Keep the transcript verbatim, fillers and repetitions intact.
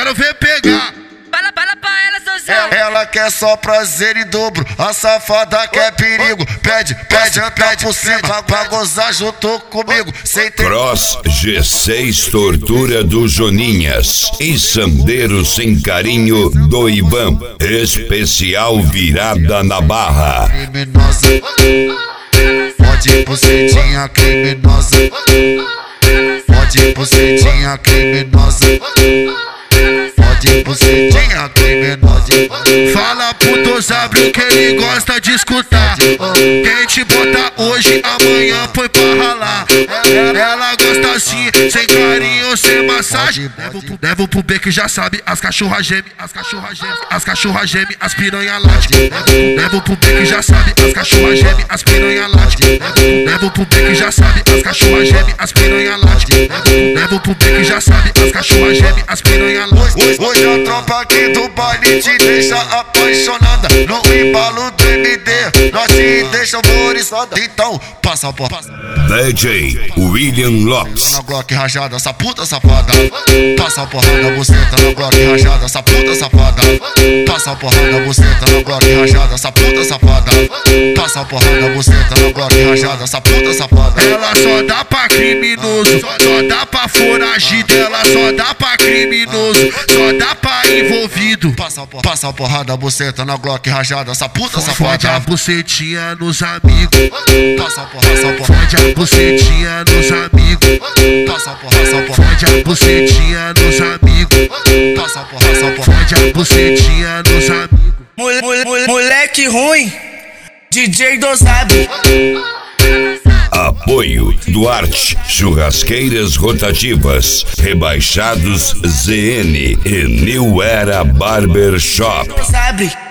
quero ver pegar. Fala, fala pra ela, seu Zé. Ela quer só prazer em dobro, a safada quer perigo. Pede, pede, pede por cima pra gozar junto comigo. Sem ter... Cross G seis Tortura do Joninhas e Sandeiro Sem Carinho do Ivan. Especial Virada na Barra. Criminosa, pode bucetinha criminosa, pode bucetinha criminosa, pode bucetinha criminosa. Fala pro Dosabro que ele gosta de escutar. Quem te bota hoje, amanhã foi pra ralar. Ela gosta assim, sem carinho, sem massagem. Levo pro, levo pro B que já sabe, as cachorras gemem, as cachorras gemem, as cachorras gemem, as piranha late. Levo, levo pro B que já sabe, as cachorras gemem, as piranha late. Levo, levo pro B que já sabe, as cachorras gemem, as piranha late. Levo, levo pro B que já sabe, as cachorras gemem, as piranha late. Hoje a tropa aqui do baile te deixa apaixonada. No embalo do M D, nós te deixa alvoriçada. Então, passa por D J William Locks. na Glock rajada, essa puta safada. Passa a porrada, buceta na Glock rajada, essa puta safada. Passa a porrada, buceta na Glock rajada, essa puta safada. Passa a porrada, buceta na Glock rajada, essa puta safada. Ela só dá pra criminoso, só dá pra foragido. Ela só dá pra criminoso, só dá pra envolvido. Passa, por, passa a porrada, buceta na Glock rajada, essa puta Fode safada. a bucetinha nos amigos. Passa a porra, passa a porra. Fode a bucetinha nos amigos. Passa a porra, passa a porra. Fode a bucetinha nos amigos. Passa a porra, passa a porra. Fode a bucetinha nos amigos. Mole, mole, moleque ruim, D J Dosabro. Apoio Duarte Churrasqueiras Rotativas, Rebaixados Z N e New Era Barber Shop. Dosabro.